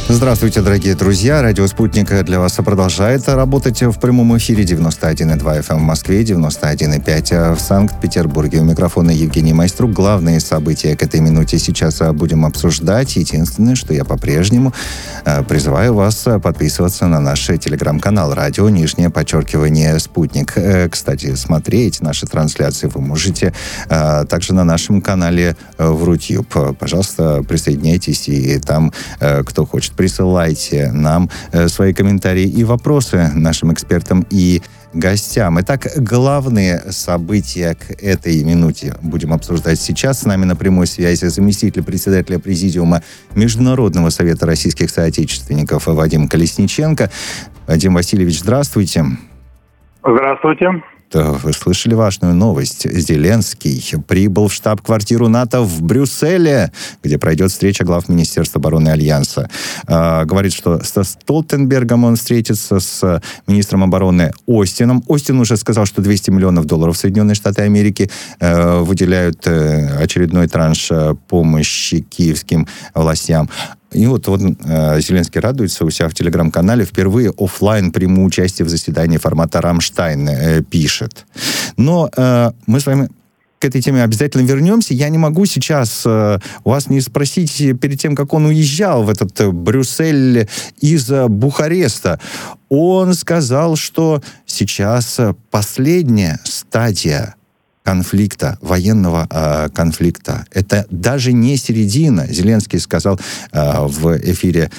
Здравствуйте, дорогие друзья. Радио «Спутник» для вас продолжает работать в прямом эфире. 91,2 FM в Москве, 91,5 в Санкт-Петербурге. У микрофона Евгений Майструк. Главные события к этой минуте сейчас будем обсуждать. Единственное, что я по-прежнему призываю вас подписываться на наш телеграм-канал «Радио _Спутник». Кстати, смотреть наши трансляции вы можете также на нашем канале в Рутюб. Пожалуйста, присоединяйтесь, и там, кто хочет, присылайте нам свои комментарии и вопросы нашим экспертам и гостям. Итак, главные события к этой минуте будем обсуждать сейчас. С нами на прямой связи заместитель председателя Президиума Международного совета российских соотечественников Вадим Колесниченко. Вадим Васильевич, здравствуйте. Здравствуйте. Вы слышали важную новость? Зеленский прибыл в штаб-квартиру НАТО в Брюсселе, где пройдет встреча глав Министерства обороны Альянса. Говорит, что со Столтенбергом он встретится, с министром обороны Остином. Остин уже сказал, что $200 миллионов Соединенные Штаты Америки выделяют очередной транш помощи киевским властям. И вот Зеленский радуется у себя в телеграм-канале. Впервые офлайн приму участие в заседании формата «Рамштайн», пишет. Но мы с вами к этой теме обязательно вернемся. Я не могу сейчас у вас не спросить перед тем, как он уезжал в этот Брюссель из Бухареста. Он сказал, что сейчас последняя стадия конфликта, военного конфликта. Это даже не середина. Зеленский сказал в эфире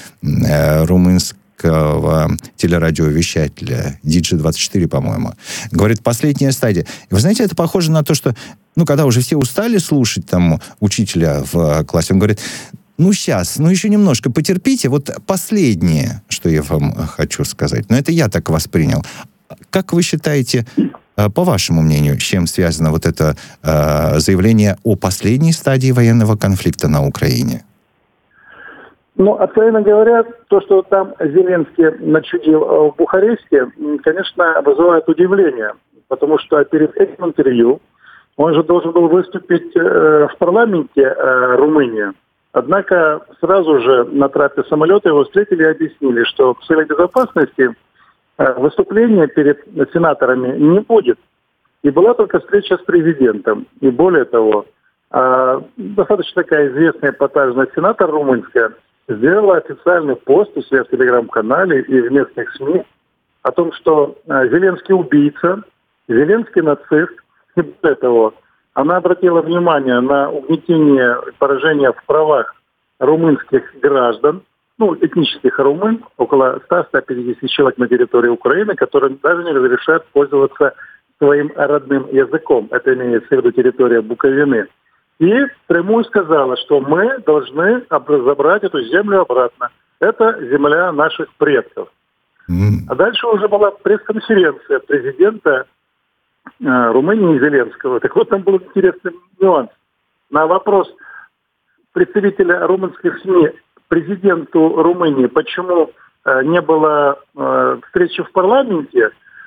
румынского телерадиовещателя Digi24, по-моему. Говорит, последняя стадия. И вы знаете, это похоже на то, что, когда уже все устали слушать там учителя в классе, он говорит, сейчас, еще немножко потерпите. Вот последнее, что я вам хочу сказать. Но это я так воспринял. Как вы считаете, по вашему мнению, с чем связано вот это заявление о последней стадии военного конфликта на Украине? Откровенно говоря, то, что там Зеленский начудил в Бухаресте, конечно, вызывает удивление. Потому что перед этим интервью он же должен был выступить в парламенте Румынии. Однако сразу же на трапе самолета его встретили и объяснили, что в целях безопасности выступления перед сенаторами не будет. И была только встреча с президентом. И более того, достаточно такая известная эпатажная сенатор румынская сделала официальный пост у себя в телеграм-канале и в местных СМИ о том, что Зеленский убийца, Зеленский нацист. И более того, она обратила внимание на угнетение и поражение в правах румынских граждан, этнических румын, около 100-150 человек на территории Украины, которым даже не разрешают пользоваться своим родным языком. Это имеется в виду территория Буковины. И прямую сказала, что мы должны забрать эту землю обратно. Это земля наших предков. А дальше уже была пресс-конференция президента Румынии Зеленского. Так вот, там был интересный нюанс. На вопрос представителя румынских СМИ президенту Румынии, почему не было встречи в парламенте,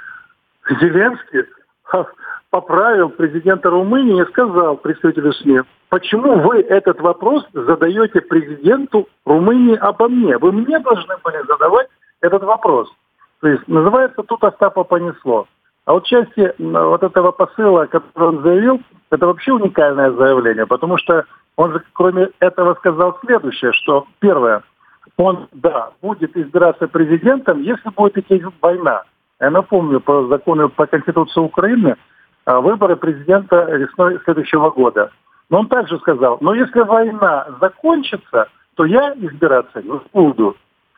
Зеленский поправил президента Румынии и сказал представителю СМИ, почему вы этот вопрос задаете президенту Румынии обо мне? Вы мне должны были задавать этот вопрос. То есть называется «Тут Остапа понесло». А вот части этого посыла, который он заявил, это вообще уникальное заявление, потому что он же, кроме этого, сказал следующее, что первое, он, будет избираться президентом, если будет идти война. Я напомню, по закону, по Конституции Украины, выборы президента весной следующего года. Но он также сказал, но если война закончится, то я избираться не буду.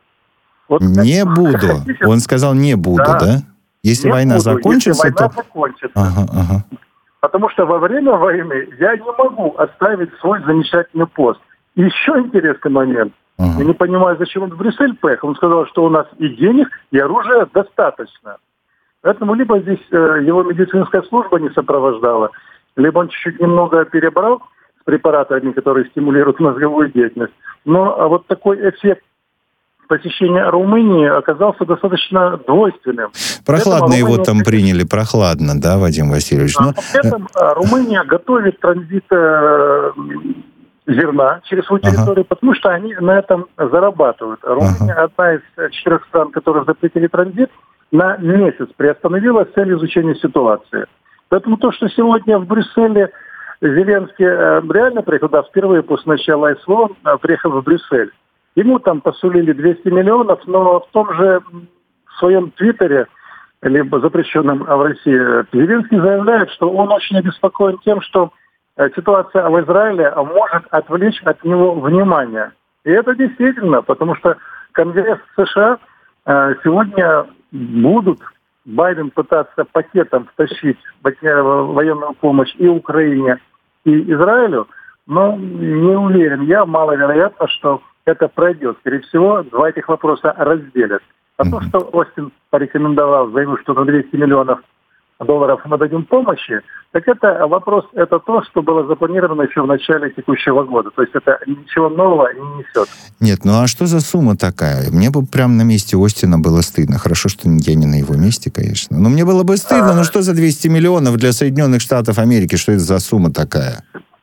Не буду. Он сказал, не буду, да? Если война закончится, если война закончится. Ага. Потому что во время войны я не могу оставить свой замечательный пост. И еще интересный момент. Я не понимаю, зачем он в Брюссель поехал. Он сказал, что у нас и денег, и оружия достаточно. Поэтому либо здесь его медицинская служба не сопровождала, либо он чуть-чуть немного перебрал с препаратами, которые стимулируют мозговую деятельность. Но вот такой эффект посещения Румынии оказался достаточно двойственным. Прохладно его там приняли, прохладно, да, Вадим Васильевич? При этом Румыния готовит транзит зерна через свою территорию, потому что они на этом зарабатывают. Румыния одна из 4 стран, которые запретили транзит, на месяц приостановила с целью изучения ситуации. Поэтому то, что сегодня в Брюсселе Зеленский реально приехал, да, впервые после начала СВО приехал в Брюссель. Ему там посулили 200 миллионов, но в том же своем твиттере, либо запрещенном в России, Зеленский заявляет, что он очень обеспокоен тем, что ситуация в Израиле может отвлечь от него внимание. И это действительно, потому что Конгресс США сегодня будут Байден пытаться пакетом втащить военную помощь и Украине, и Израилю, но не уверен я, маловероятно, что это пройдет. Скорее всего, два этих вопроса разделят. А то, что Остин порекомендовал, заявил, что на 200 миллионов долларов мы дадим помощи, так это вопрос, это то, что было запланировано еще в начале текущего года. То есть это ничего нового не несет. Нет, ну а что за сумма такая? Мне бы прямо на месте Остина было стыдно. Хорошо, что я не на его месте, конечно. Но мне было бы стыдно, ну что за 200 миллионов для Соединенных Штатов Америки? Что это за сумма такая?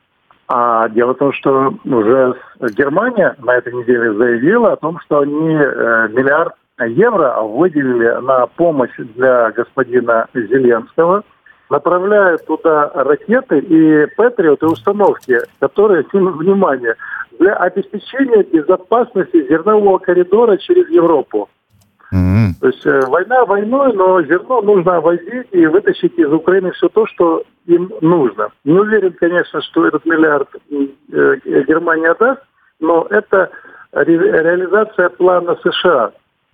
А дело в том, что уже Германия на этой неделе заявила о том, что они миллиард евро выделили на помощь для господина Зеленского, направляют туда ракеты и патриоты установки, которые, внимание, для обеспечения безопасности зернового коридора через Европу. То есть война войной, но зерно нужно возить и вытащить из Украины все то, что им нужно. Не уверен, конечно, что этот миллиард Германия даст, но это реализация плана США.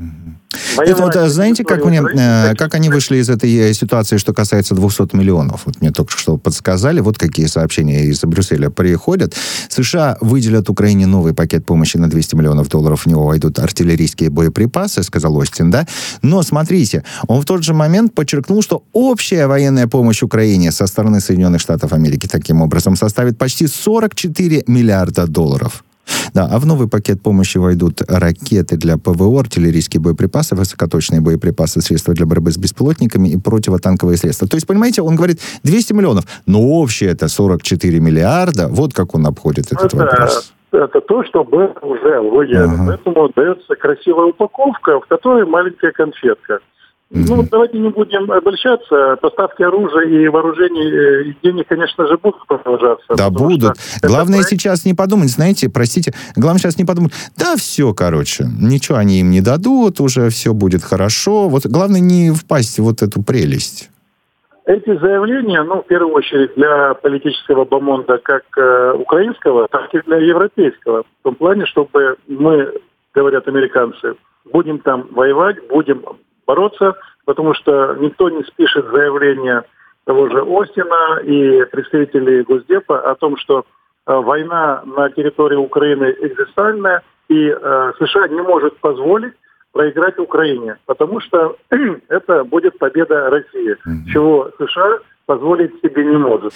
Это вот, знаете, как они вышли из этой ситуации, что касается 200 миллионов? Вот мне только что подсказали, вот какие сообщения из Брюсселя приходят. США выделят Украине новый пакет помощи на 200 миллионов долларов, в него войдут артиллерийские боеприпасы, сказал Остин, да? Но, смотрите, он в тот же момент подчеркнул, что общая военная помощь Украине со стороны Соединенных Штатов Америки таким образом составит почти 44 миллиарда долларов. Да, а в новый пакет помощи войдут ракеты для ПВО, артиллерийские боеприпасы, высокоточные боеприпасы, средства для борьбы с беспилотниками и противотанковые средства. То есть, понимаете, он говорит 200 миллионов, но общее это 44 миллиарда. Вот как он обходит этот вопрос. Это то, что было уже выявлено. Поэтому дается красивая упаковка, в которой маленькая конфетка. Ну, давайте не будем обольщаться. Поставки оружия и вооружений и денег, конечно же, будут продолжаться. Да, будут. Главное сейчас не подумать, знаете, простите, главное сейчас не подумать, да все, короче, ничего они им не дадут, уже все будет хорошо. Вот главное не впасть в вот эту прелесть. Эти заявления, в первую очередь, для политического бомонда как украинского, так и для европейского. В том плане, чтобы мы, говорят американцы, будем там воевать, будем бороться, потому что никто не спишет заявление того же Остина и представителей Госдепа о том, что война на территории Украины экзистенциальная, и США не может позволить проиграть Украине, потому что это будет победа России, чего США позволить себе не может.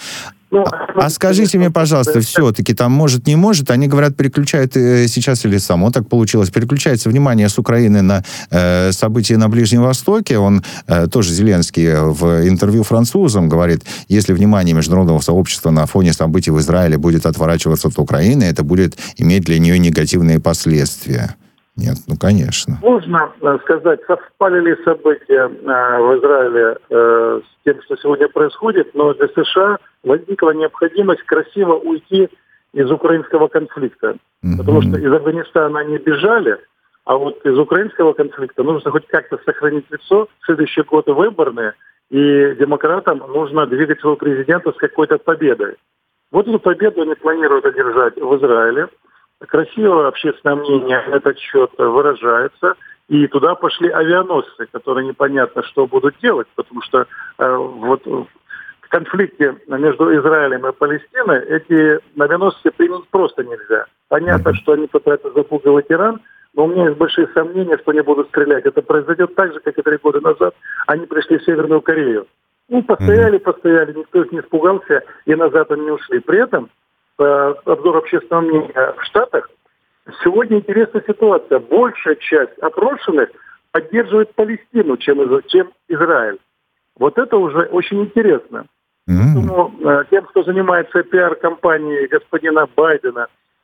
А скажите мне, пожалуйста, все-таки там может, не может, они говорят, переключают сейчас, или само так получилось, переключается внимание с Украины на события на Ближнем Востоке. Он тоже, Зеленский, в интервью французам говорит, если внимание международного сообщества на фоне событий в Израиле будет отворачиваться от Украины, это будет иметь для нее негативные последствия. Нет, конечно. Можно сказать, совпали ли события в Израиле с тем, что сегодня происходит, но для США возникла необходимость красиво уйти из украинского конфликта. Потому что из Афганистана они бежали, а вот из украинского конфликта нужно хоть как-то сохранить лицо. В следующий год выборные, и демократам нужно двигать своего президента с какой-то победой. Вот эту победу они планируют одержать в Израиле. Красиво общественное мнение на этот счет выражается. И туда пошли авианосцы, которые непонятно, что будут делать, потому что вот в конфликте между Израилем и Палестиной эти авианосцы применить просто нельзя. Понятно, что они пытаются запугивать Иран, но у меня есть большие сомнения, что они будут стрелять. Это произойдет так же, как и 3 года назад. Они пришли в Северную Корею. Постояли, никто их не испугался, и назад они не ушли. При этом обзор общественного мнения в Штатах, сегодня интересная ситуация. Большая часть опрошенных поддерживает Палестину, чем Израиль. Вот это уже очень интересно. Поэтому тем, кто занимается пиар-компанией господина Байдена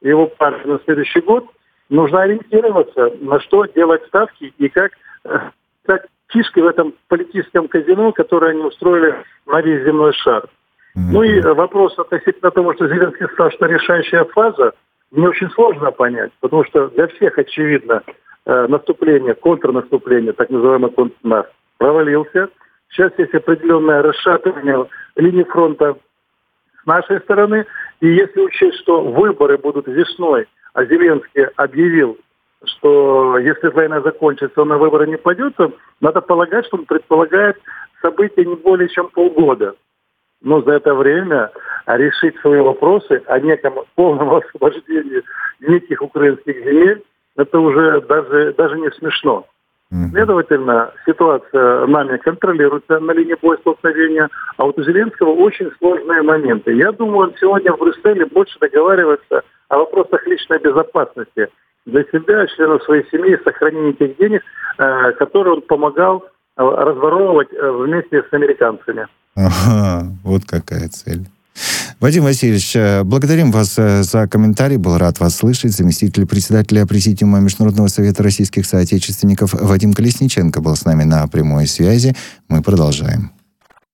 и его партии на следующий год, нужно ориентироваться, на что делать ставки и как фишки в этом политическом казино, которое они устроили на весь земной шар. Ну и вопрос относительно того, что Зеленский сказал, что решающая фаза, мне очень сложно понять, потому что для всех очевидно, наступление, контрнаступление, так называемый контрнаступ, провалился. Сейчас есть определенное расшатывание линии фронта с нашей стороны. И если учесть, что выборы будут весной, а Зеленский объявил, что если война закончится, он на выборы не пойдет, то надо полагать, что он предполагает события не более чем полгода. Но за это время решить свои вопросы о неком полном освобождении неких украинских земель, это уже даже не смешно. Следовательно, ситуация нами контролируется на линии боестолкновения, а вот у Зеленского очень сложные моменты. Я думаю, он сегодня в Брюсселе больше договаривается о вопросах личной безопасности для себя, членов своей семьи, сохранения тех денег, которые он помогал разворовывать вместе с американцами. Ага, вот какая цель. Вадим Васильевич, благодарим вас за комментарий. Был рад вас слышать. Заместитель председателя Президиума Международного совета российских соотечественников Вадим Колесниченко был с нами на прямой связи. Мы продолжаем.